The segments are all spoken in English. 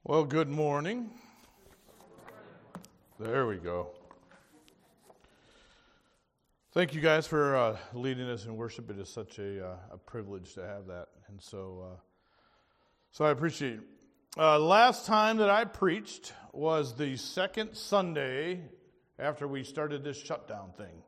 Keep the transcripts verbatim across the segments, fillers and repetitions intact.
Well, good morning. There we go. Thank you guys for uh, leading us in worship. It is such a, uh, a privilege to have that, and so uh, so I appreciate it. Uh, last time that I preached was the second Sunday after we started this shutdown thing,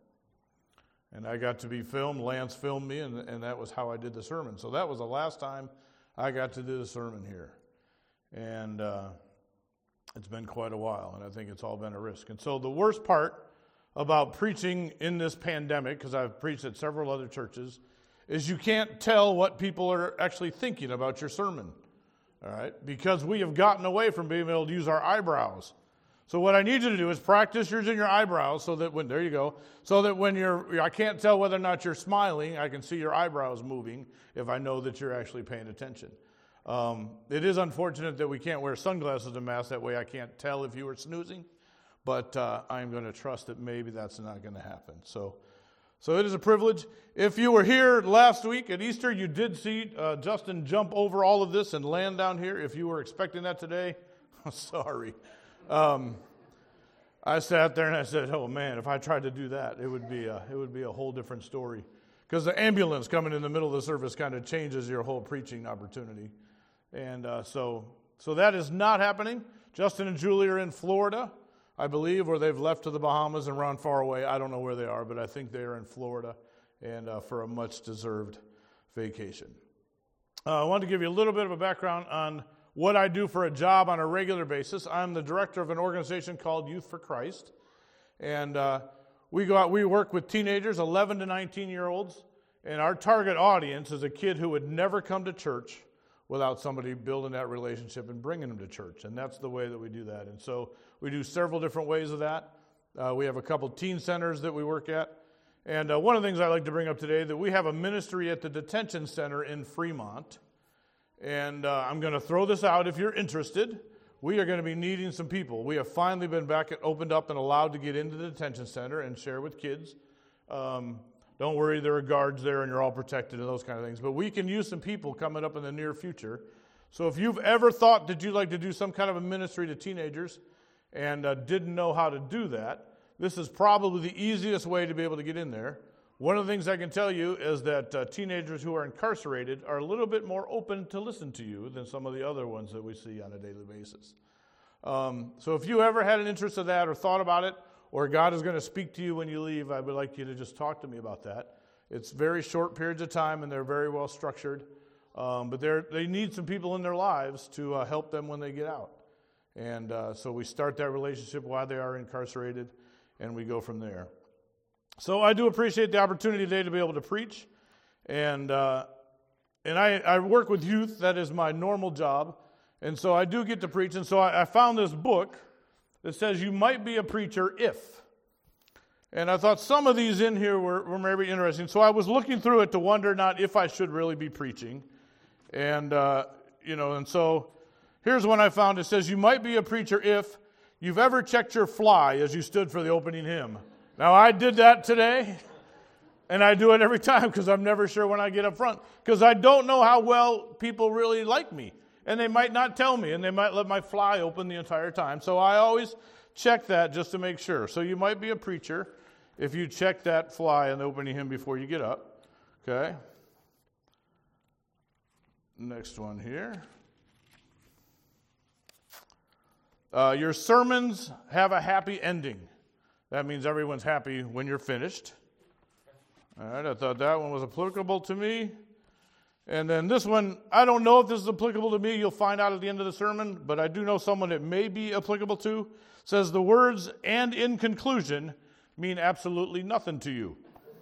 and I got to be filmed. Lance filmed me, and, and that was how I did the sermon. So that was the last time I got to do the sermon here. And uh, it's been quite a while, and I think it's all been a risk. And so the worst part about preaching in this pandemic, because I've preached at several other churches, is you can't tell what people are actually thinking about your sermon, all right? Because we have gotten away from being able to use our eyebrows. So what I need you to do is practice using your eyebrows so that when, there you go, so that when you're, I can't tell whether or not you're smiling, I can see your eyebrows moving if I know that you're actually paying attention. Um, it is unfortunate that we can't wear sunglasses and masks. That way I can't tell if you were snoozing. But uh, I'm going to trust that maybe that's not going to happen. So so it is a privilege. If you were here last week at Easter, you did see uh, Justin jump over all of this and land down here. If you were expecting that today, sorry. Um, I sat there and I said, oh man, if I tried to do that, it would be a, it would be a whole different story. Because the ambulance coming in the middle of the service kind of changes your whole preaching opportunity. And uh, so so that is not happening. Justin and Julie are in Florida, I believe, or they've left to the Bahamas and run far away. I don't know where they are, but I think they are in Florida and uh, for a much-deserved vacation. Uh, I want to give you a little bit of a background on what I do for a job on a regular basis. I'm the director of an organization called Youth for Christ. And uh, we go out, we work with teenagers, eleven to nineteen-year-olds, and our target audience is a kid who would never come to church without somebody building that relationship and bringing them to church. And that's the way that we do that. And so we do several different ways of that. Uh, we have a couple teen centers that we work at. And uh, one of the things I'd like to bring up today, that we have a ministry at the detention center in Fremont. And uh, I'm going to throw this out if you're interested. We are going to be needing some people. We have finally been back, opened up and allowed to get into the detention center and share with kids. Um Don't worry, there are guards there and you're all protected and those kind of things. But we can use some people coming up in the near future. So if you've ever thought that you'd like to do some kind of a ministry to teenagers and uh, didn't know how to do that, this is probably the easiest way to be able to get in there. One of the things I can tell you is that uh, teenagers who are incarcerated are a little bit more open to listen to you than some of the other ones that we see on a daily basis. Um, so if you ever had an interest in that or thought about it, or God is going to speak to you when you leave, I would like you to just talk to me about that. It's very short periods of time, and they're very well structured. Um, but they're, they need some people in their lives to uh, help them when they get out. And uh, so we start that relationship while they are incarcerated, and we go from there. So I do appreciate the opportunity today to be able to preach. And uh, and I, I work with youth. That is my normal job. And so I do get to preach. And so I, I found this book that says you might be a preacher if. And I thought some of these in here were, were maybe interesting. So I was looking through it to wonder not if I should really be preaching. And, uh, you know, and so here's one I found. It says you might be a preacher if you've ever checked your fly as you stood for the opening hymn. Now, I did that today, and I do it every time because I'm never sure when I get up front because I don't know how well people really like me. And they might not tell me, and they might let my fly open the entire time. So I always check that just to make sure. So you might be a preacher if you check that fly in the opening hymn before you get up. Okay? Next one here. Uh, your sermons have a happy ending. That means everyone's happy when you're finished. All right, I thought that one was applicable to me. And then this one, I don't know if this is applicable to me. You'll find out at the end of the sermon. But I do know someone it may be applicable to. Says the words, and in conclusion, mean absolutely nothing to you.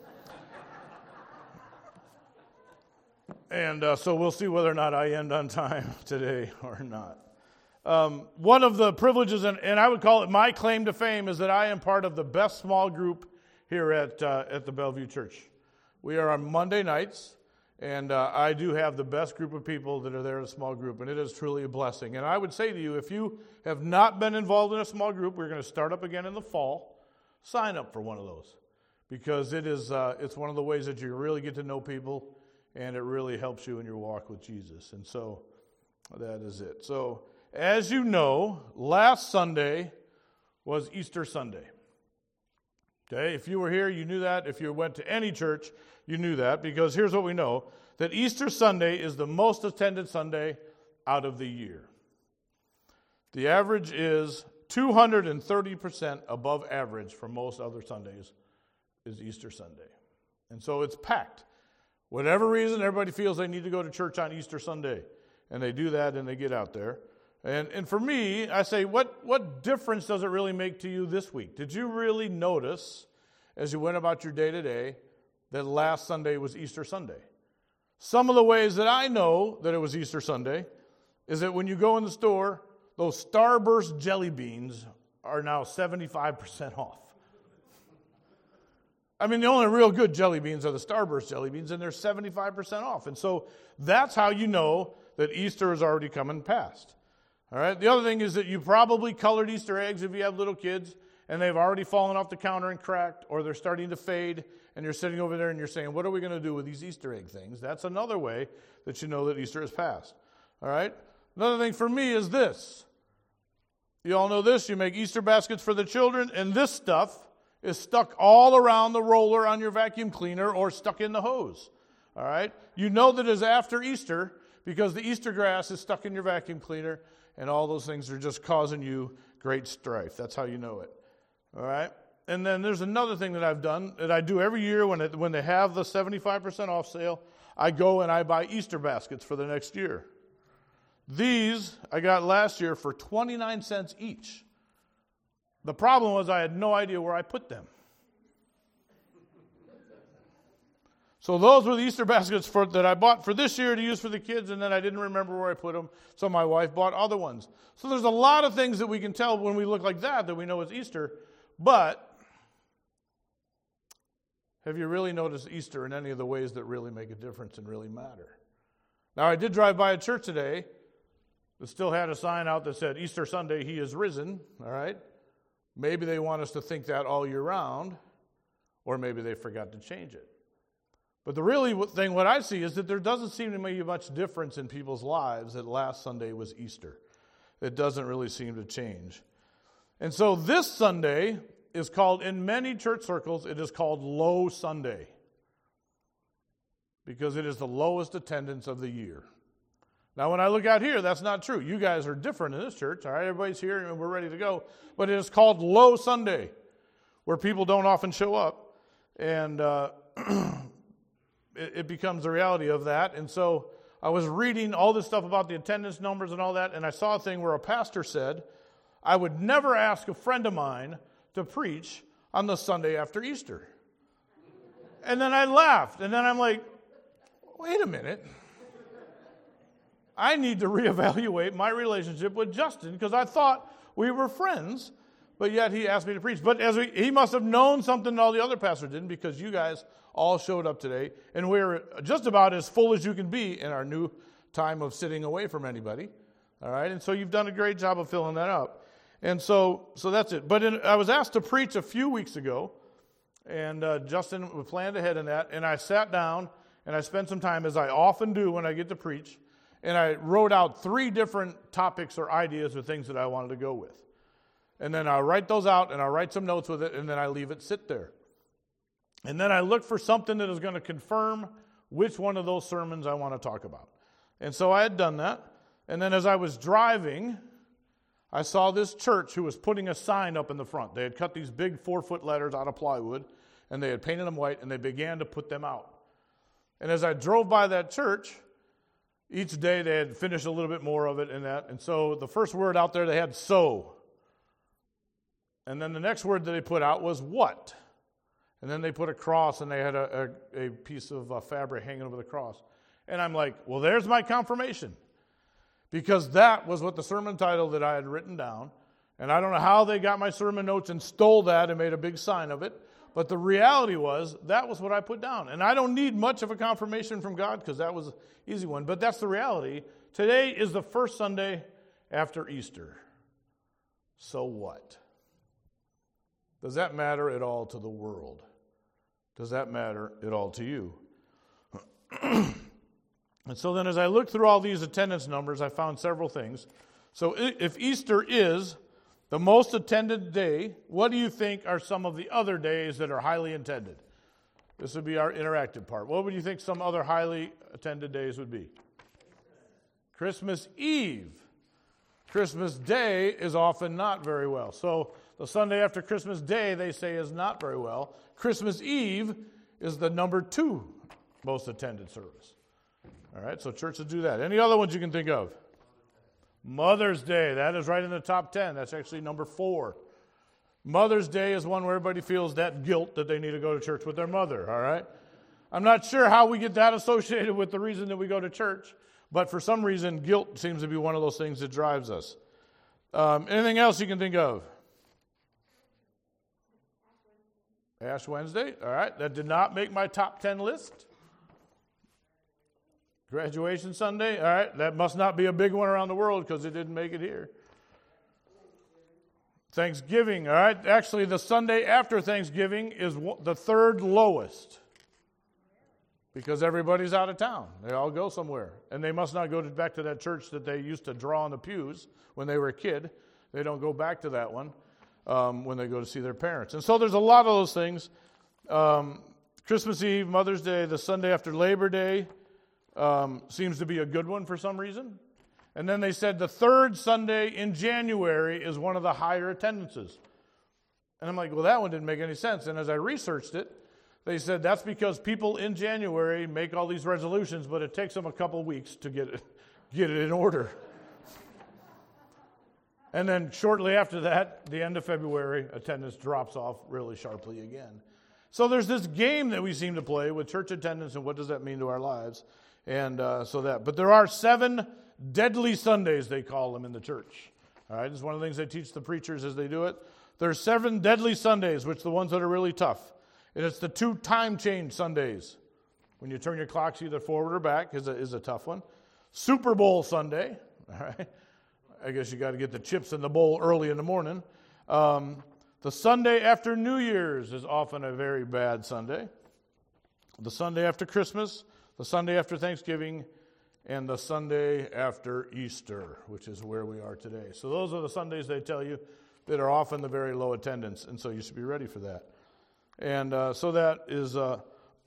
and uh, so we'll see whether or not I end on time today or not. Um, one of the privileges, and, and I would call it my claim to fame, is that I am part of the best small group here at, uh, at the Bellevue Church. We are on Monday nights. And uh, I do have the best group of people that are there in a small group, and it is truly a blessing. And I would say to you, if you have not been involved in a small group, we're going to start up again in the fall. Sign up for one of those because it is uh, it's one of the ways that you really get to know people, and it really helps you in your walk with Jesus. And so that is it. So as you know, last Sunday was Easter Sunday. Okay, if you were here, you knew that. If you went to any church, you knew that, because here's what we know, that Easter Sunday is the most attended Sunday out of the year. The average is two hundred thirty percent above average for most other Sundays is Easter Sunday. And so it's packed. Whatever reason, everybody feels they need to go to church on Easter Sunday. And they do that and they get out there. And and for me, I say, what, what difference does it really make to you this week? Did you really notice, as you went about your day-to-day, that last Sunday was Easter Sunday? Some of the ways that I know that it was Easter Sunday is that when you go in the store, those Starburst jelly beans are now seventy-five percent off. I mean, the only real good jelly beans are the Starburst jelly beans, and they're seventy-five percent off. And so that's how you know that Easter is already coming past. All right. The other thing is that you probably colored Easter eggs if you have little kids, and they've already fallen off the counter and cracked, or they're starting to fade, and you're sitting over there and you're saying, what are we going to do with these Easter egg things? That's another way that you know that Easter is past. All right. Another thing for me is this. You all know this. You make Easter baskets for the children, and this stuff is stuck all around the roller on your vacuum cleaner or stuck in the hose. All right. You know that it's after Easter because the Easter grass is stuck in your vacuum cleaner, and all those things are just causing you great strife. That's how you know it. All right? And then there's another thing that I've done that I do every year when it, when they have the seventy-five percent off sale. I go and I buy Easter baskets for the next year. These I got last year for twenty-nine cents each. The problem was I had no idea where I put them. So those were the Easter baskets for, that I bought for this year to use for the kids, and then I didn't remember where I put them, so my wife bought other ones. So there's a lot of things that we can tell when we look like that, that we know it's Easter, but have you really noticed Easter in any of the ways that really make a difference and really matter? Now, I did drive by a church today that still had a sign out that said, Easter Sunday, He is risen, all right? Maybe they want us to think that all year round, or maybe they forgot to change it. But the really thing, what I see, is that there doesn't seem to be much difference in people's lives that last Sunday was Easter. It doesn't really seem to change. And so this Sunday is called, in many church circles, it is called Low Sunday, because it is the lowest attendance of the year. Now, when I look out here, that's not true. You guys are different in this church. All right, everybody's here and we're ready to go. But it is called Low Sunday, where people don't often show up. And uh, it, it becomes the reality of that. And so I was reading all this stuff about the attendance numbers and all that, and I saw a thing where a pastor said, I would never ask a friend of mine to preach on the Sunday after Easter. And then I laughed, and then I'm like, wait a minute. I need to reevaluate my relationship with Justin, because I thought we were friends, but yet he asked me to preach. But as we, he must have known something that all the other pastors didn't, because you guys all showed up today, and we're just about as full as you can be in our new time of sitting away from anybody. All right, and so you've done a great job of filling that up. And so so that's it. But in, I was asked to preach a few weeks ago, and uh, Justin planned ahead in that, and I sat down, and I spent some time, as I often do when I get to preach, and I wrote out three different topics or ideas or things that I wanted to go with. And then I'll write those out, and I'll write some notes with it, and then I leave it sit there. And then I look for something that is going to confirm which one of those sermons I want to talk about. And so I had done that. And then as I was driving, I saw this church who was putting a sign up in the front. They had cut these big four-foot letters out of plywood, and they had painted them white, and they began to put them out. And as I drove by that church, each day they had finished a little bit more of it and that. And so the first word out there, they had so. And then the next word that they put out was what. And then they put a cross, and they had a, a, a piece of uh, fabric hanging over the cross. And I'm like, well, there's my confirmation. Because that was what the sermon title that I had written down. And I don't know how they got my sermon notes and stole that and made a big sign of it. But the reality was, that was what I put down. And I don't need much of a confirmation from God, because that was an easy one. But that's the reality. Today is the first Sunday after Easter. So what? Does that matter at all to the world? Does that matter at all to you? And so then as I looked through all these attendance numbers, I found several things. So if Easter is the most attended day, what do you think are some of the other days that are highly attended? This would be our interactive part. What would you think some other highly attended days would be? Christmas Eve. Christmas Day is often not very well. So the Sunday after Christmas Day, they say, is not very well. Christmas Eve is the number two most attended service. All right, so churches do that. Any other ones you can think of? Mother's Day, that is right in the top ten. That's actually number four. Mother's Day is one where everybody feels that guilt that they need to go to church with their mother, all right? I'm not sure how we get that associated with the reason that we go to church, but for some reason, guilt seems to be one of those things that drives us. Um, anything else you can think of? Ash Wednesday, all right. That did not make my top ten list. Graduation Sunday, all right. That must not be a big one around the world because it didn't make it here. Thanksgiving, all right. Actually, the Sunday after Thanksgiving is the third lowest because everybody's out of town. They all go somewhere. And they must not go to, back to that church that they used to draw on the pews when they were a kid. They don't go back to that one um, when they go to see their parents. And so there's a lot of those things. Um, Christmas Eve, Mother's Day, the Sunday after Labor Day um, seems to be a good one for some reason. And then they said the third Sunday in January is one of the higher attendances. And I'm like, well, that one didn't make any sense. And as I researched it, they said that's because people in January make all these resolutions, but it takes them a couple weeks to get it, get it in order. And then shortly after that, the end of February, attendance drops off really sharply again. So there's this game that we seem to play with church attendance and what does that mean to our lives. And uh, so that, but there are seven deadly Sundays, they call them in the church. All right, it's one of the things they teach the preachers as they do it. There's seven deadly Sundays, which are the ones that are really tough. And it's the two time change Sundays. When you turn your clocks either forward or back is a, is a tough one. Super Bowl Sunday. All right. I guess you got to get the chips in the bowl early in the morning. Um, the Sunday after New Year's is often a very bad Sunday. The Sunday after Christmas, the Sunday after Thanksgiving, and the Sunday after Easter, which is where we are today. So those are the Sundays they tell you that are often the very low attendance, and so you should be ready for that. And uh, so that is uh,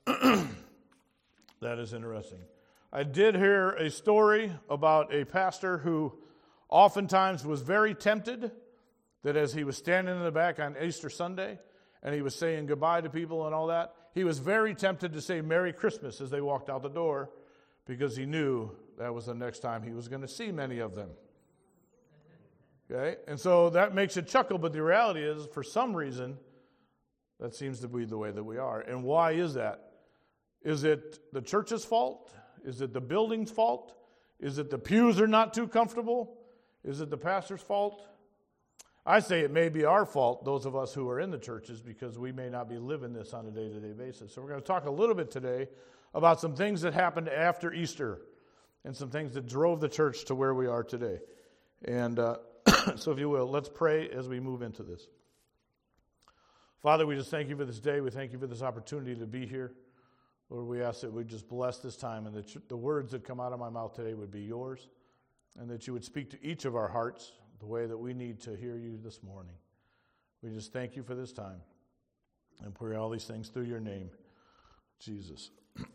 that is interesting. I did hear a story about a pastor who oftentimes was very tempted that as he was standing in the back on Easter Sunday and he was saying goodbye to people and all that, he was very tempted to say Merry Christmas as they walked out the door because he knew that was the next time he was going to see many of them. Okay? And so that makes you chuckle, but the reality is, for some reason, that seems to be the way that we are. And why is that? Is it the church's fault? Is it the building's fault? Is it the pews are not too comfortable? Is it the pastor's fault? I say it may be our fault, those of us who are in the churches, because we may not be living this on a day-to-day basis. So we're going to talk a little bit today about some things that happened after Easter and some things that drove the church to where we are today. And uh, so if you will, let's pray as we move into this. Father, we just thank you for this day. We thank you for this opportunity to be here. Lord, we ask that we just bless this time and that the words that come out of my mouth today would be yours and that you would speak to each of our hearts the way that we need to hear you this morning. We just thank you for this time and pray all these things through your name, Jesus.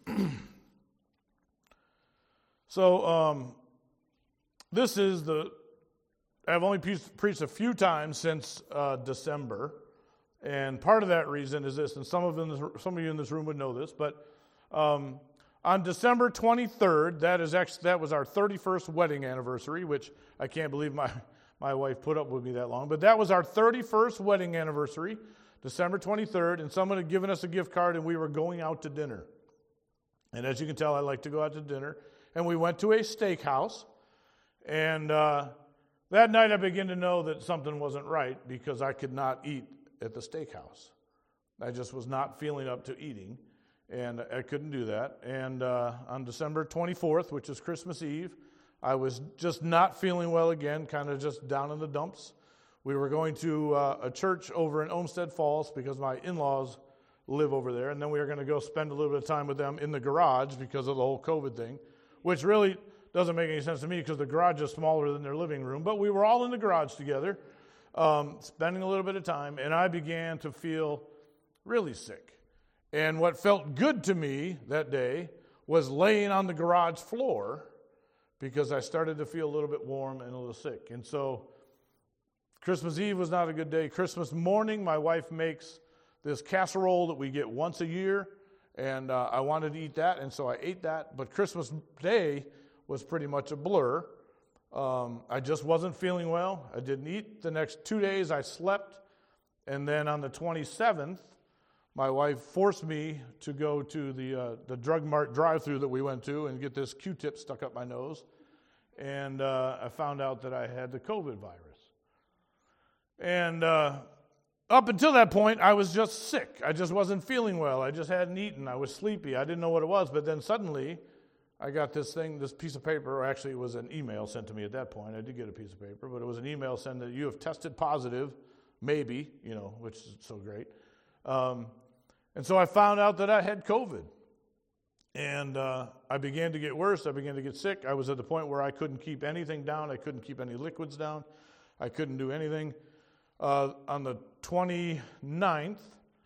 So, um, this is the, I've only pre- preached a few times since uh, December. And part of that reason is this, and some of, in this, some of you in this room would know this, but um, on December twenty-third, that is actually that was our thirty-first wedding anniversary, which I can't believe my, my wife put up with me that long, but that was our thirty-first wedding anniversary, December twenty-third, and someone had given us a gift card, and we were going out to dinner. And as you can tell, I like to go out to dinner, and we went to a steakhouse, and uh, that night I began to know that something wasn't right because I could not eat at the steakhouse. I just was not feeling up to eating, and I couldn't do that. And uh, on December twenty-fourth, which is Christmas Eve, I was just not feeling well again, kind of just down in the dumps. We were going to uh, a church over in Olmsted Falls because my in-laws live over there, and then we were going to go spend a little bit of time with them in the garage because of the whole COVID thing, which really doesn't make any sense to me because the garage is smaller than their living room. But we were all in the garage together, um, spending a little bit of time, and I began to feel really sick. And what felt good to me that day was laying on the garage floor because I started to feel a little bit warm and a little sick. And so Christmas Eve was not a good day. Christmas morning, my wife makes this casserole that we get once a year, and uh, I wanted to eat that, and so I ate that. But Christmas Day was pretty much a blur. Um, I just wasn't feeling well. I didn't eat. The next two days I slept, and then on the twenty-seventh, my wife forced me to go to the uh, the Drug Mart drive-thru that we went to and get this Q-tip stuck up my nose, and uh, I found out that I had the COVID virus. And uh, up until that point, I was just sick. I just wasn't feeling well. I just hadn't eaten. I was sleepy. I didn't know what it was. But then suddenly, I got this thing, this piece of paper, or actually it was an email sent to me at that point. I did get a piece of paper, but it was an email saying that you have tested positive, maybe, you know, which is so great. Um, and so I found out that I had COVID. And uh, I began to get worse. I began to get sick. I was at the point where I couldn't keep anything down. I couldn't keep any liquids down. I couldn't do anything. Uh, on the twenty-ninth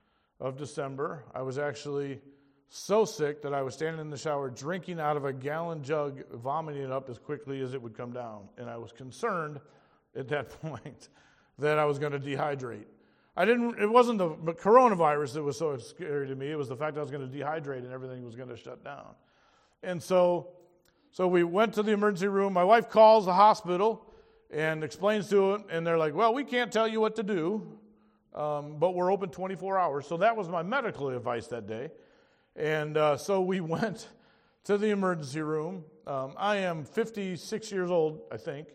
of December, I was actually so sick that I was standing in the shower drinking out of a gallon jug, vomiting it up as quickly as it would come down. And I was concerned at that point that I was going to dehydrate. I didn't. It wasn't the coronavirus that was so scary to me. It was the fact that I was going to dehydrate and everything was going to shut down. And so, so we went to the emergency room. My wife calls the hospital and explains to it, and they're like, well, we can't tell you what to do, um, but we're open twenty-four hours. So that was my medical advice that day. And uh, so we went to the emergency room. Um, I am fifty-six years old, I think,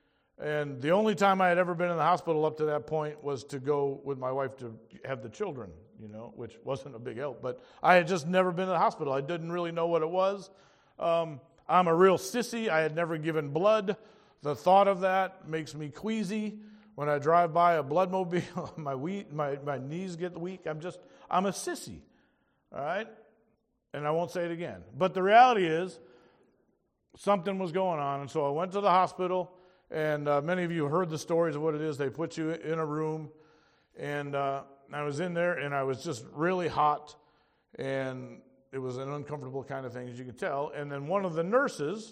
and the only time I had ever been in the hospital up to that point was to go with my wife to have the children, you know, which wasn't a big help. But I had just never been to the hospital. I didn't really know what it was. Um, I'm a real sissy. I had never given blood. The thought of that makes me queasy. When I drive by a bloodmobile, my, wheat, my my knees get weak. I'm just, I'm a sissy, all right? And I won't say it again. But the reality is, something was going on. And so I went to the hospital, and uh, many of you heard the stories of what it is. They put you in a room, and uh, I was in there, and I was just really hot, and it was an uncomfortable kind of thing, as you can tell. And then one of the nurses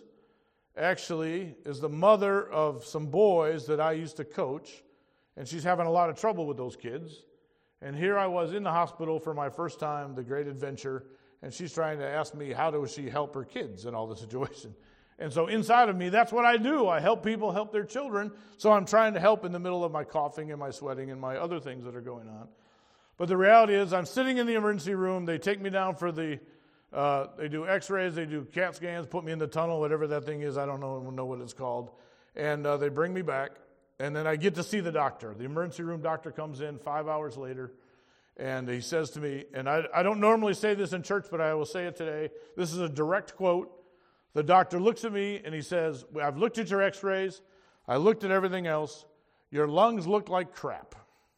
actually is the mother of some boys that I used to coach, and she's having a lot of trouble with those kids. And here I was in the hospital for my first time, the great adventure, and she's trying to ask me how does she help her kids in all the situation. And so inside of me, that's what I do. I help people help their children, so I'm trying to help in the middle of my coughing and my sweating and my other things that are going on. But the reality is I'm sitting in the emergency room. They take me down for the Uh, they do x-rays, they do CAT scans, put me in the tunnel, whatever that thing is, I don't know, know what it's called. And uh, they bring me back, and then I get to see the doctor. The emergency room doctor comes in five hours later, and he says to me, and I, I don't normally say this in church, but I will say it today. This is a direct quote. The doctor looks at me, and he says, I've looked at your x-rays, I looked at everything else, your lungs look like crap.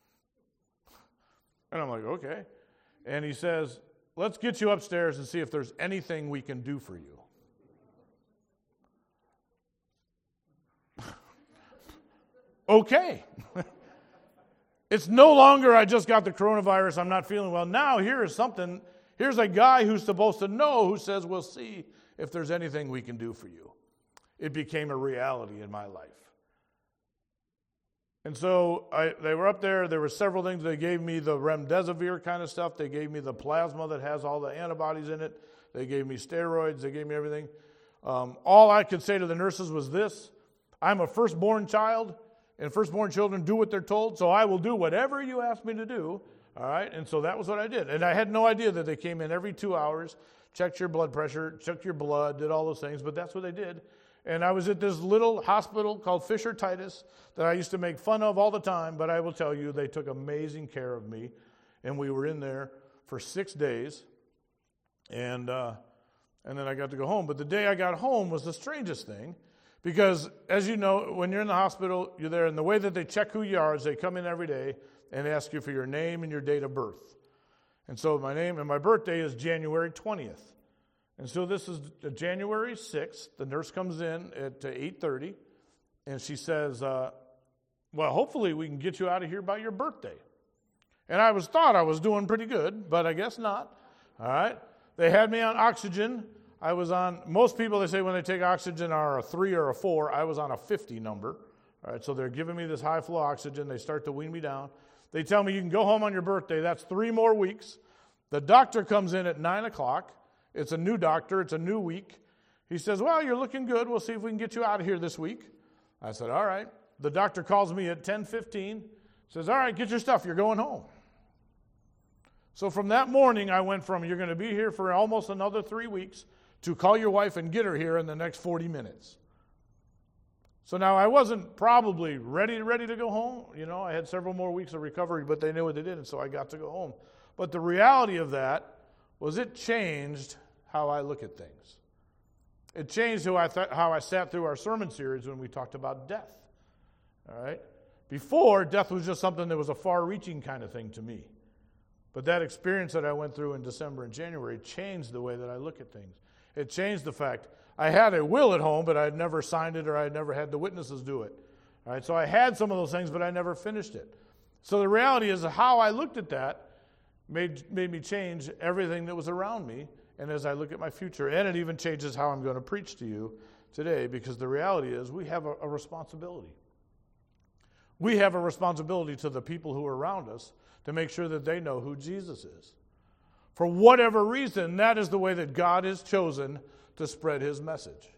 And I'm like, okay. And he says, let's get you upstairs and see if there's anything we can do for you. Okay. It's no longer I just got the coronavirus, I'm not feeling well. Now here is something, here's a guy who's supposed to know who says, we'll see if there's anything we can do for you. It became a reality in my life. And so I, they were up there. There were several things. They gave me the remdesivir kind of stuff. They gave me the plasma that has all the antibodies in it. They gave me steroids. They gave me everything. Um, all I could say to the nurses was this: I'm a firstborn child, and firstborn children do what they're told, so I will do whatever you ask me to do. All right? And so that was what I did. And I had no idea that they came in every two hours, checked your blood pressure, checked your blood, did all those things, but that's what they did. And I was at this little hospital called Fisher Titus that I used to make fun of all the time, but I will tell you, they took amazing care of me. And we were in there for six days, and uh, and then I got to go home. But the day I got home was the strangest thing, because as you know, when you're in the hospital, you're there, and the way that they check who you are is they come in every day and ask you for your name and your date of birth. And so my name and my birthday is January twentieth. And so this is January sixth. The nurse comes in at eight thirty, and she says, uh, well, hopefully we can get you out of here by your birthday. And I was thought I was doing pretty good, but I guess not. All right. They had me on oxygen. I was on, most people, they say when they take oxygen are a three or a four. I was on a fifty number. All right, so they're giving me this high flow oxygen. They start to wean me down. They tell me you can go home on your birthday. That's three more weeks. The doctor comes in at nine o'clock. It's a new doctor. It's a new week. He says, well, you're looking good. We'll see if we can get you out of here this week. I said, all right. The doctor calls me at ten fifteen. Says, all right, get your stuff. You're going home. So from that morning, I went from you're going to be here for almost another three weeks to call your wife and get her here in the next forty minutes. So now I wasn't probably ready, ready to go home. You know, I had several more weeks of recovery, but they knew what they did, and so I got to go home. But the reality of that was it changed how I look at things. It changed who I th- how I sat through our sermon series when we talked about death. All right? Before, death was just something that was a far-reaching kind of thing to me. But that experience that I went through in December and January changed the way that I look at things. It changed the fact I had a will at home, but I had never signed it or I had never had the witnesses do it. All right, so I had some of those things, but I never finished it. So the reality is how I looked at that made, made me change everything that was around me. And as I look at my future, and it even changes how I'm going to preach to you today, because the reality is we have a, a responsibility. We have a responsibility to the people who are around us to make sure that they know who Jesus is. For whatever reason, that is the way that God has chosen to spread his message.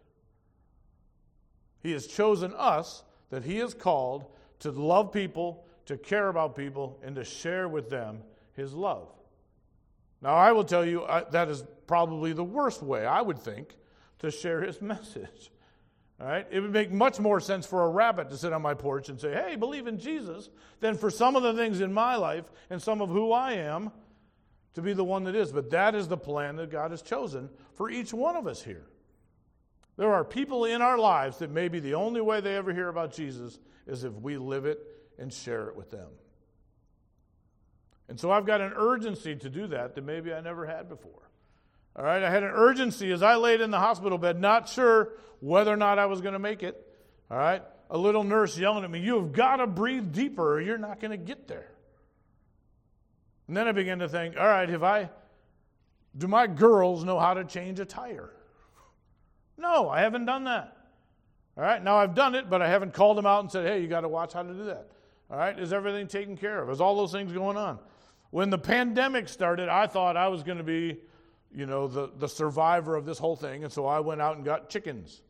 He has chosen us, that he has called to love people, to care about people, and to share with them his love. Now, I will tell you, I, that is probably the worst way, I would think, to share his message. All right? It would make much more sense for a rabbit to sit on my porch and say, hey, believe in Jesus, than for some of the things in my life and some of who I am to be the one that is. But that is the plan that God has chosen for each one of us here. There are people in our lives that maybe the only way they ever hear about Jesus is if we live it and share it with them. And so I've got an urgency to do that that maybe I never had before. All right, I had an urgency as I laid in the hospital bed, not sure whether or not I was going to make it. All right, a little nurse yelling at me, you've got to breathe deeper or you're not going to get there. And then I began to think, all right, have I, do my girls know how to change a tire? No, I haven't done that. All right, now I've done it, but I haven't called them out and said, hey, you got to watch how to do that. All right, is everything taken care of? Is all those things going on? When the pandemic started, I thought I was going to be, you know, the, the survivor of this whole thing, and so I went out and got chickens.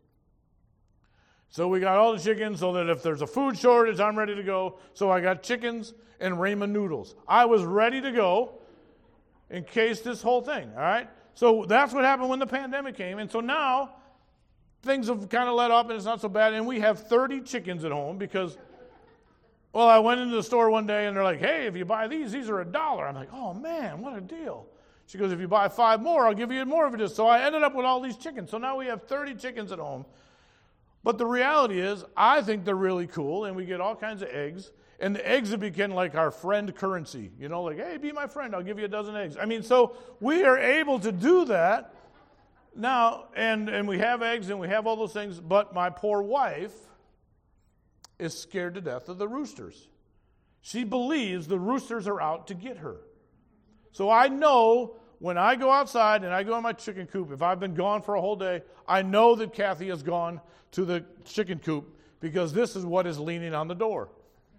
So we got all the chickens so that if there's a food shortage, I'm ready to go. So I got chickens and ramen noodles. I was ready to go in case this whole thing, all right? So that's what happened when the pandemic came. And so now things have kind of let up and it's not so bad. And we have thirty chickens at home because, well, I went into the store one day and they're like, hey, if you buy these, these are a dollar. I'm like, oh, man, what a deal. She goes, if you buy five more, I'll give you more of it. So I ended up with all these chickens. So now we have thirty chickens at home. But the reality is, I think they're really cool, and we get all kinds of eggs. And the eggs have become like our friend currency. You know, like, hey, be my friend, I'll give you a dozen eggs. I mean, so we are able to do that now, and, and we have eggs, and we have all those things. But my poor wife is scared to death of the roosters. She believes the roosters are out to get her. So I know when I go outside and I go in my chicken coop, if I've been gone for a whole day, I know that Kathy has gone to the chicken coop because this is what is leaning on the door.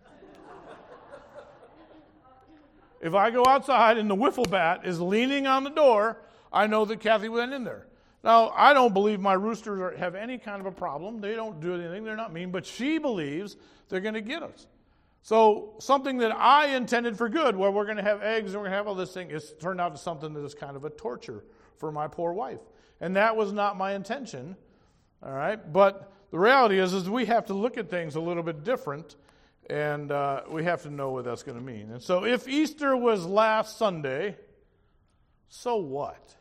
If I go outside and the wiffle bat is leaning on the door, I know that Kathy went in there. Now, I don't believe my roosters are, have any kind of a problem. They don't do anything. They're not mean. But she believes they're going to get us. So something that I intended for good, where we're going to have eggs and we're going to have all this thing, is turned out to something that is kind of a torture for my poor wife. And that was not my intention. All right? But the reality is, is we have to look at things a little bit different. And uh, we have to know what that's going to mean. And so if Easter was last Sunday, so what?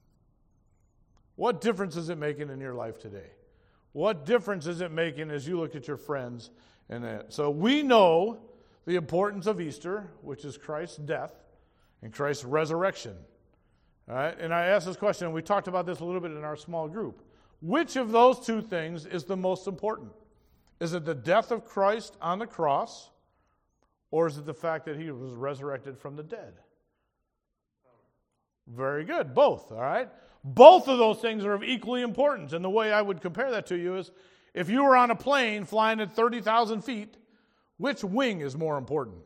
What difference is it making in your life today? What difference is it making as you look at your friends and that? So we know the importance of Easter, which is Christ's death and Christ's resurrection. All right, and I asked this question, and we talked about this a little bit in our small group. Which of those two things is the most important? Is it the death of Christ on the cross, or is it the fact that he was resurrected from the dead? Very good, both, all right? Both of those things are of equally importance, and the way I would compare that to you is, if you were on a plane flying at thirty thousand feet, which wing is more important?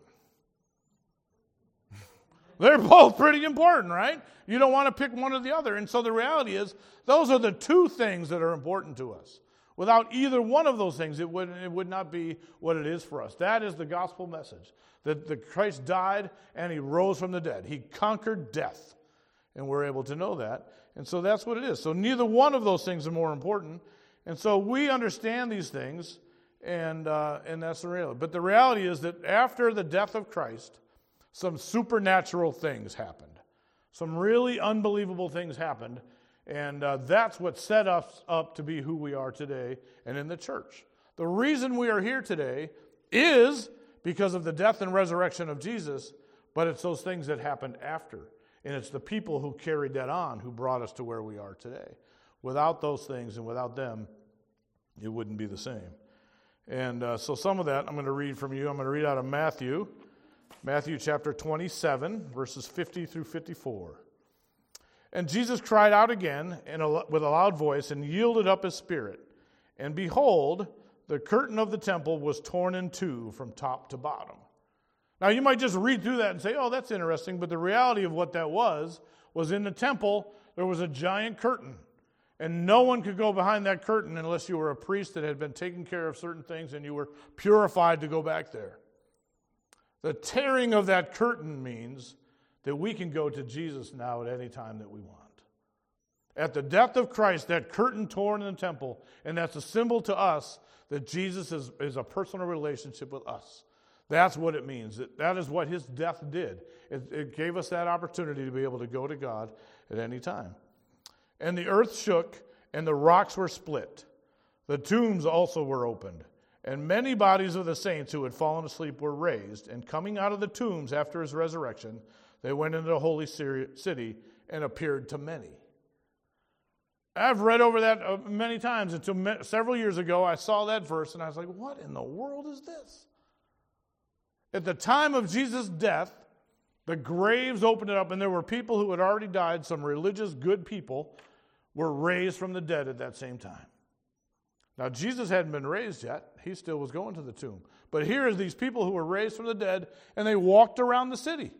They're both pretty important, right? You don't want to pick one or the other. And so the reality is, those are the two things that are important to us. Without either one of those things, it would, it would not be what it is for us. That is the gospel message, that the Christ died and he rose from the dead. He conquered death, and we're able to know that. And so that's what it is. So neither one of those things are more important. And so we understand these things, and uh, and that's the reality. But the reality is that after the death of Christ, some supernatural things happened. Some really unbelievable things happened. And uh, that's what set us up to be who we are today and in the church. The reason we are here today is because of the death and resurrection of Jesus, but it's those things that happened after. And it's the people who carried that on who brought us to where we are today. Without those things and without them, it wouldn't be the same. And uh, so some of that I'm going to read from you. I'm going to read out of Matthew. Matthew chapter twenty-seven, verses fifty through fifty-four. And Jesus cried out again in a, with a loud voice and yielded up his spirit. And behold, the curtain of the temple was torn in two from top to bottom. Now you might just read through that and say, oh, that's interesting. But the reality of what that was, was in the temple, there was a giant curtain. And no one could go behind that curtain unless you were a priest that had been taking care of certain things and you were purified to go back there. The tearing of that curtain means that we can go to Jesus now at any time that we want. At the death of Christ, that curtain torn in the temple, and that's a symbol to us that Jesus is, is a personal relationship with us. That's what it means. That, that is what his death did. It, it gave us that opportunity to be able to go to God at any time. And the earth shook, and the rocks were split. The tombs also were opened. And many bodies of the saints who had fallen asleep were raised, and coming out of the tombs after his resurrection, they went into the holy city and appeared to many. I've read over that many times. Until several years ago, I saw that verse, and I was like, what in the world is this? At the time of Jesus' death, the graves opened it up, and there were people who had already died, some religious good people, were raised from the dead at that same time. Now, Jesus hadn't been raised yet. He still was going to the tomb. But here are these people who were raised from the dead, and they walked around the city.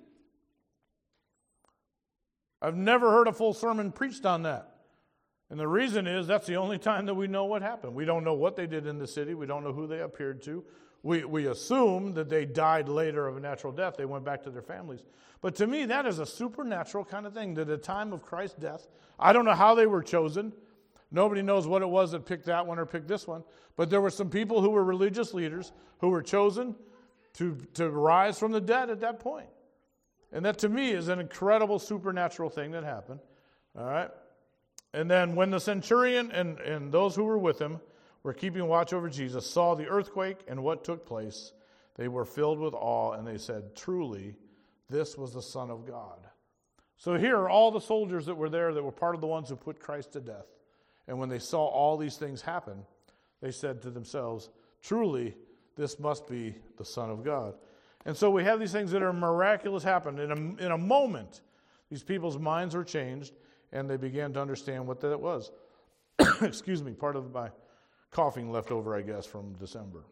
I've never heard a full sermon preached on that. And the reason is that's the only time that we know what happened. We don't know what they did in the city. We don't know who they appeared to. We, we assume that they died later of a natural death. They went back to their families. But to me, that is a supernatural kind of thing. That at the time of Christ's death, I don't know how they were chosen. Nobody knows what it was that picked that one or picked this one. But there were some people who were religious leaders who were chosen to, to rise from the dead at that point. And that to me is an incredible supernatural thing that happened. All right? And then when the centurion and, and those who were with him were keeping watch over Jesus saw the earthquake and what took place, they were filled with awe, and they said, truly, this was the Son of God. So here are all the soldiers that were there that were part of the ones who put Christ to death. And when they saw all these things happen, they said to themselves, truly, this must be the Son of God. And so we have these things that are miraculous happen. In a, in a moment, these people's minds were changed, and they began to understand what that was. Excuse me, part of my coughing left over, I guess, from December.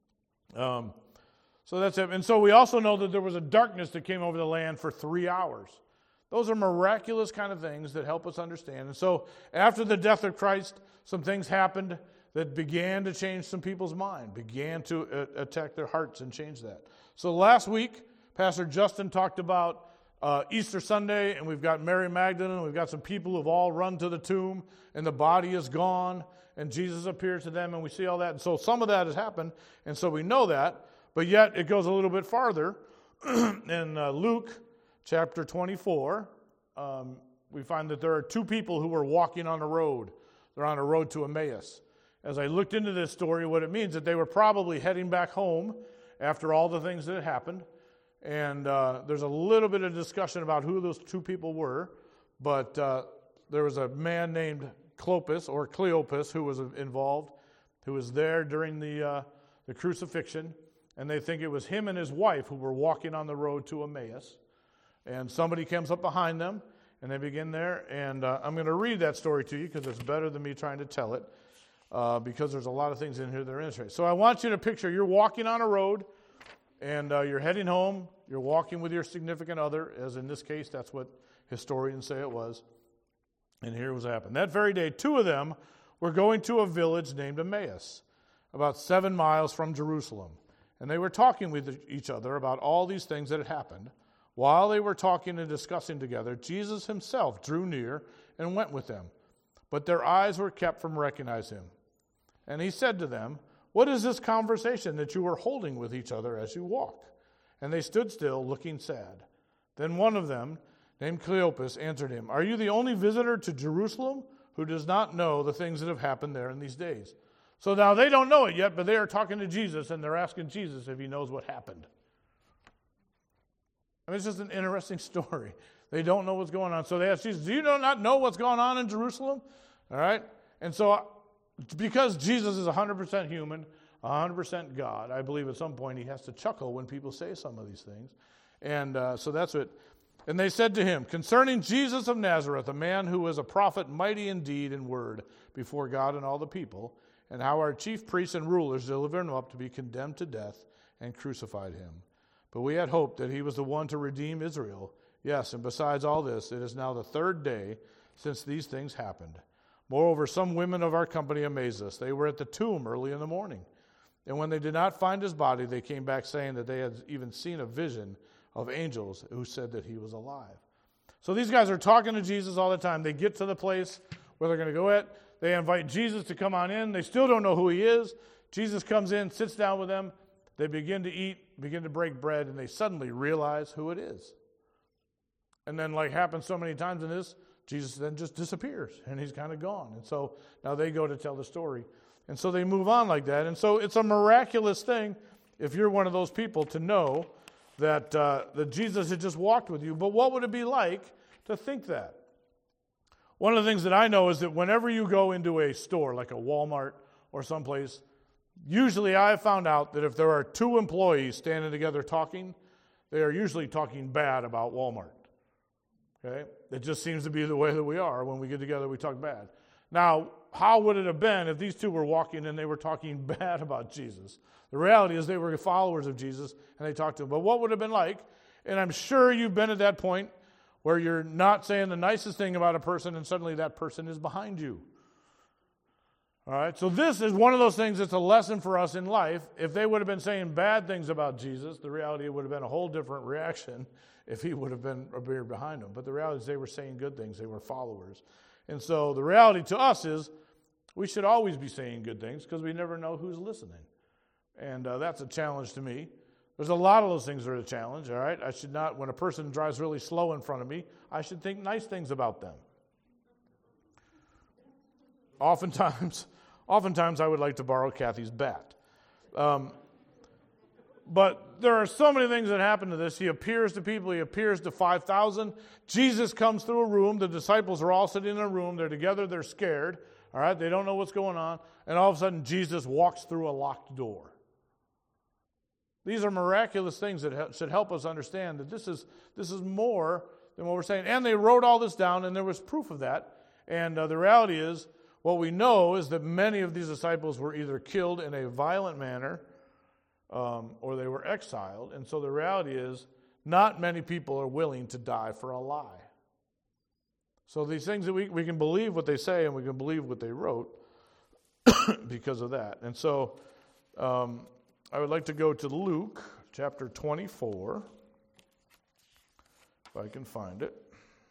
Um, so that's it. And so we also know that there was a darkness that came over the land for three hours. Those are miraculous kind of things that help us understand. And so after the death of Christ, some things happened that began to change some people's mind, began to uh, attack their hearts and change that. So last week, Pastor Justin talked about uh, Easter Sunday, and we've got Mary Magdalene, we've got some people who've all run to the tomb, and the body is gone, and Jesus appears to them, and we see all that. And so some of that has happened, and so we know that, but yet it goes a little bit farther. In uh, Luke chapter twenty-four, um, we find that there are two people who were walking on a road. They're on a road to Emmaus. As I looked into this story, what it means is that they were probably heading back home after all the things that had happened. And uh, there's a little bit of discussion about who those two people were. but uh, there was a man named Clopas or Cleopas who was involved, who was there during the uh, the crucifixion, and they think it was him and his wife who were walking on the road to Emmaus, and somebody comes up behind them, and they begin there, and uh, I'm going to read that story to you because it's better than me trying to tell it, uh, because there's a lot of things in here that are interesting. So I want you to picture you're walking on a road, and uh, you're heading home. You're walking with your significant other, as in this case, that's what historians say it was. And here was what happened. That very day, two of them were going to a village named Emmaus, about seven miles from Jerusalem. And they were talking with each other about all these things that had happened. While they were talking and discussing together, Jesus himself drew near and went with them. But their eyes were kept from recognizing him. And he said to them, "What is this conversation that you are holding with each other as you walk?" And they stood still, looking sad. Then one of them, named Cleopas, answered him, "Are you the only visitor to Jerusalem who does not know the things that have happened there in these days?" So now they don't know it yet, but they are talking to Jesus, and they're asking Jesus if he knows what happened. I mean, it's just an interesting story. They don't know what's going on. So they ask Jesus, "Do you not know what's going on in Jerusalem?" All right? And so because Jesus is one hundred percent human, one hundred percent God, I believe at some point he has to chuckle when people say some of these things. And uh, so that's what... And they said to him, "Concerning Jesus of Nazareth, a man who was a prophet, mighty in deed and word before God and all the people, and how our chief priests and rulers delivered him up to be condemned to death and crucified him. But we had hoped that he was the one to redeem Israel. Yes, and besides all this, it is now the third day since these things happened. Moreover, some women of our company amazed us. They were at the tomb early in the morning. And when they did not find his body, they came back saying that they had even seen a vision of angels who said that he was alive." So these guys are talking to Jesus all the time. They get to the place where they're going to go at. They invite Jesus to come on in. They still don't know who he is. Jesus comes in, sits down with them. They begin to eat, begin to break bread, and they suddenly realize who it is. And then, like happens so many times in this, Jesus then just disappears, and he's kind of gone. And so now they go to tell the story. And so they move on like that. And so it's a miraculous thing, if you're one of those people, to know that uh, that Jesus had just walked with you. But what would it be like to think that? One of the things that I know is that whenever you go into a store, like a Walmart or someplace, usually I have found out that if there are two employees standing together talking, they are usually talking bad about Walmart. Okay? It just seems to be the way that we are. When we get together, we talk bad. Now, how would it have been if these two were walking and they were talking bad about Jesus? The reality is they were followers of Jesus and they talked to him. But what would it have been like? And I'm sure you've been at that point where you're not saying the nicest thing about a person and suddenly that person is behind you. All right, so this is one of those things that's a lesson for us in life. If they would have been saying bad things about Jesus, the reality would have been a whole different reaction if he would have been appeared behind them. But the reality is they were saying good things. They were followers. And so the reality to us is we should always be saying good things because we never know who's listening. And uh, that's a challenge to me. There's a lot of those things that are a challenge, all right? I should not, when a person drives really slow in front of me, I should think nice things about them. Oftentimes, oftentimes I would like to borrow Kathy's bat. Um, but there are so many things that happen to this. He appears to people. He appears to five thousand. Jesus comes through a room. The disciples are all sitting in a room. They're together. They're scared. All right? They don't know what's going on. And all of a sudden, Jesus walks through a locked door. These are miraculous things that should help us understand that this is this is more than what we're saying. And they wrote all this down, and there was proof of that. And uh, the reality is, what we know is that many of these disciples were either killed in a violent manner um, or they were exiled. And so the reality is, not many people are willing to die for a lie. So these things that we, we can believe what they say and we can believe what they wrote because of that. And so um, I would like to go to Luke chapter twenty-four, if I can find it.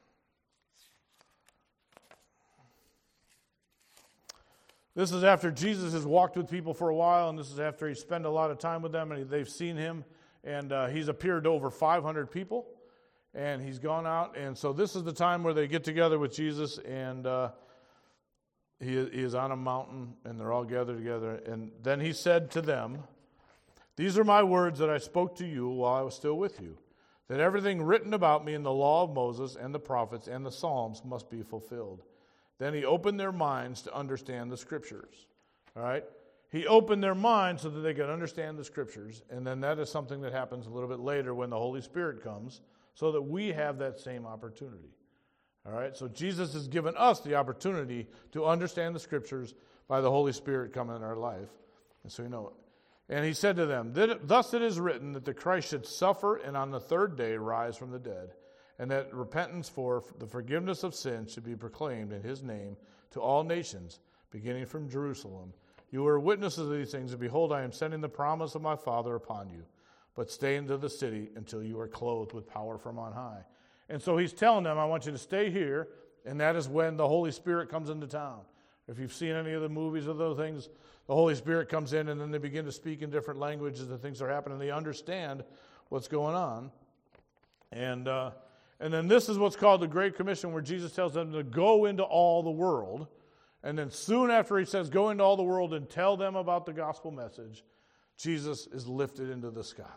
This is after Jesus has walked with people for a while, and this is after he spent a lot of time with them, and they've seen him, and uh, he's appeared to over five hundred people, and he's gone out, and so this is the time where they get together with Jesus, and uh, he, he is on a mountain, and they're all gathered together, and then he said to them, "These are my words that I spoke to you while I was still with you, that everything written about me in the law of Moses and the prophets and the Psalms must be fulfilled. Then he opened their minds to understand the Scriptures. All right? He opened their minds so that they could understand the Scriptures, and then that is something that happens a little bit later when the Holy Spirit comes, so that we have that same opportunity. All right? So Jesus has given us the opportunity to understand the Scriptures by the Holy Spirit coming in our life. And so you know it. And he said to them, "Thus it is written that the Christ should suffer and on the third day rise from the dead, and that repentance for the forgiveness of sins should be proclaimed in his name to all nations, beginning from Jerusalem. You are witnesses of these things, and behold, I am sending the promise of my Father upon you. But stay into the city until you are clothed with power from on high." And so he's telling them, I want you to stay here, and that is when the Holy Spirit comes into town. If you've seen any of the movies or those things, the Holy Spirit comes in, and then they begin to speak in different languages, and things are happening. They understand what's going on. And uh, and then this is what's called the Great Commission, where Jesus tells them to go into all the world. And then soon after he says, go into all the world and tell them about the gospel message, Jesus is lifted into the sky.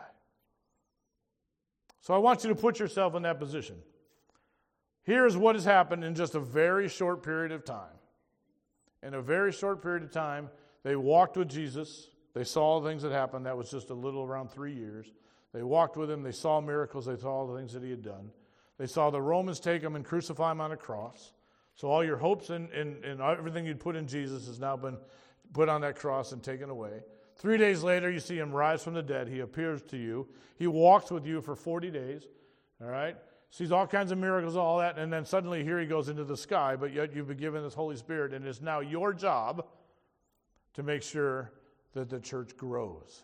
So I want you to put yourself in that position. Here's what has happened in just a very short period of time. In a very short period of time, they walked with Jesus. They saw the things that happened. That was just a little around three years. They walked with him. They saw miracles. They saw the things that he had done. They saw the Romans take him and crucify him on a cross. So all your hopes and, and, and everything you'd put in Jesus has now been put on that cross and taken away. Three days later, you see him rise from the dead. He appears to you. He walks with you for forty days. All right? Sees all kinds of miracles, all that, and then suddenly here he goes into the sky, but yet you've been given this Holy Spirit, and it's now your job to make sure that the church grows.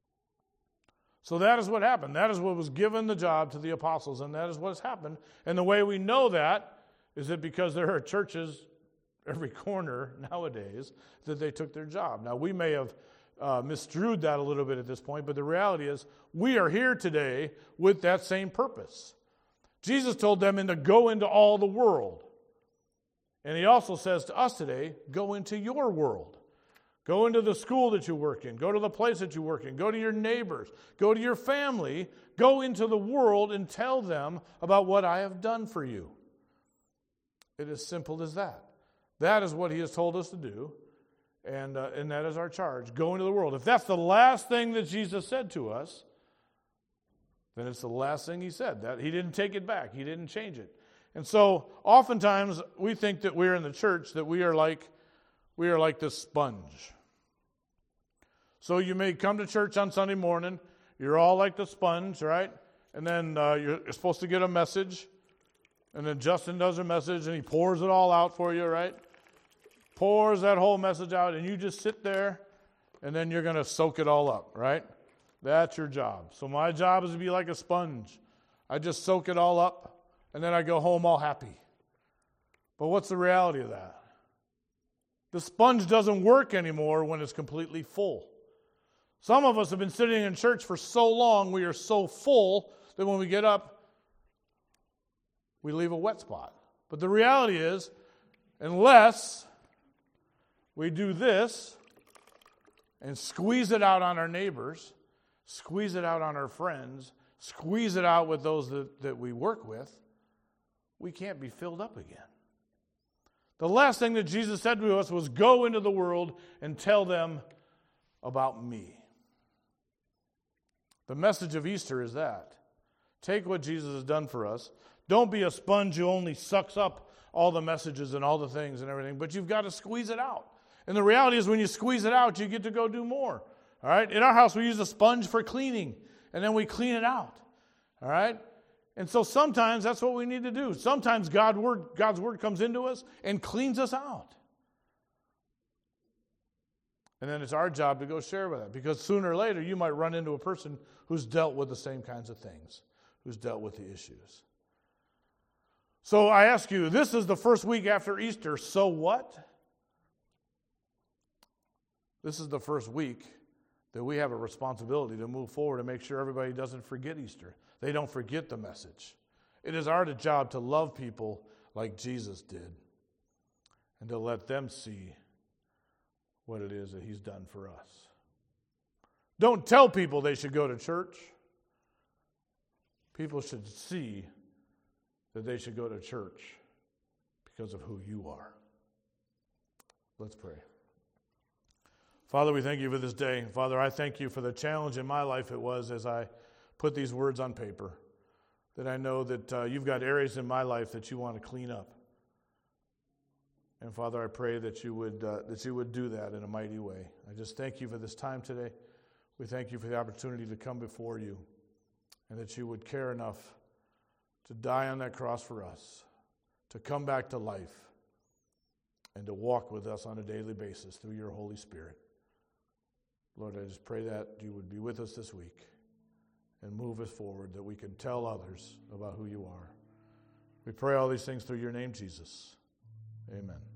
So that is what happened. That is what was given the job to the apostles, and that is what has happened. And the way we know that is that because there are churches every corner nowadays that they took their job. Now, we may have uh, misdrewed that a little bit at this point, but the reality is we are here today with that same purpose. Jesus told them to go into all the world. And he also says to us today, go into your world. Go into the school that you work in. Go to the place that you work in. Go to your neighbors. Go to your family. Go into the world and tell them about what I have done for you. It is simple as that. That is what he has told us to do, and, uh, and that is our charge. Go into the world. If that's the last thing that Jesus said to us, then it's the last thing he said. That he didn't take it back. He didn't change it. And so oftentimes we think that we're in the church, that we are like we are like this sponge. So you may come to church on Sunday morning. You're all like the sponge, right? And then uh, you're, you're supposed to get a message. And then Justin does a message and he pours it all out for you, right? Pours that whole message out, and you just sit there, and then you're going to soak it all up, right? That's your job. So my job is to be like a sponge. I just soak it all up, and then I go home all happy. But what's the reality of that? The sponge doesn't work anymore when it's completely full. Some of us have been sitting in church for so long, we are so full that when we get up, we leave a wet spot. But the reality is, unless we do this and squeeze it out on our neighbors, squeeze it out on our friends, squeeze it out with those that, that we work with, we can't be filled up again. The last thing that Jesus said to us was, go into the world and tell them about me. The message of Easter is that. Take what Jesus has done for us. Don't be a sponge who only sucks up all the messages and all the things and everything, but you've got to squeeze it out. And the reality is when you squeeze it out, you get to go do more. All right? In our house, we use a sponge for cleaning, and then we clean it out. All right? And so sometimes that's what we need to do. Sometimes God word, God's word comes into us and cleans us out. And then it's our job to go share with that, because sooner or later you might run into a person who's dealt with the same kinds of things, who's dealt with the issues. So I ask you, this is the first week after Easter, so what? This is the first week that we have a responsibility to move forward and make sure everybody doesn't forget Easter. They don't forget the message. It is our job to love people like Jesus did and to let them see what it is that he's done for us. Don't tell people they should go to church. people should see that they should go to church because of who you are. Let's pray. Father, we thank you for this day. Father, I thank you for the challenge in my life it was as I put these words on paper, that I know that uh, you've got areas in my life that you want to clean up. And Father, I pray that you would uh, that you would do that in a mighty way. I just thank you for this time today. We thank you for the opportunity to come before you, and that you would care enough to die on that cross for us, to come back to life, and to walk with us on a daily basis through your Holy Spirit. Lord, I just pray that you would be with us this week and move us forward, that we can tell others about who you are. We pray all these things through your name, Jesus. Amen.